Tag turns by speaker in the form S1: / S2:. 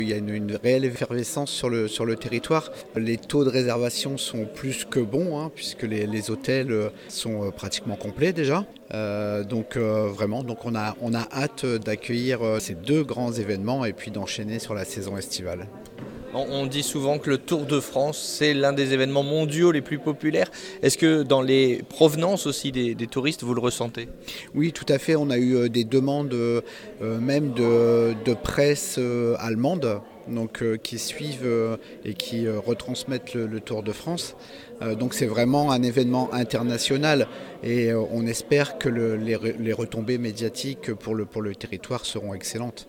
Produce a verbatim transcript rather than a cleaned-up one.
S1: Il y a une, une réelle effervescence sur le, sur le territoire. Les taux de réservation sont plus que bons, hein, puisque les, les hôtels sont pratiquement complets déjà. Euh, donc euh, vraiment, donc on a, on a hâte d'accueillir ces deux grands événements et puis d'enchaîner sur la saison estivale.
S2: On dit souvent que le Tour de France, c'est l'un des événements mondiaux les plus populaires. Est-ce que dans les provenances aussi des, des touristes, vous le ressentez ?
S1: Oui, tout à fait. On a eu des demandes euh, même de, de presse euh, allemande donc, euh, qui suivent euh, et qui euh, retransmettent le, le Tour de France. Euh, donc c'est vraiment un événement international et euh, on espère que le, les, les retombées médiatiques pour le, pour le territoire seront excellentes.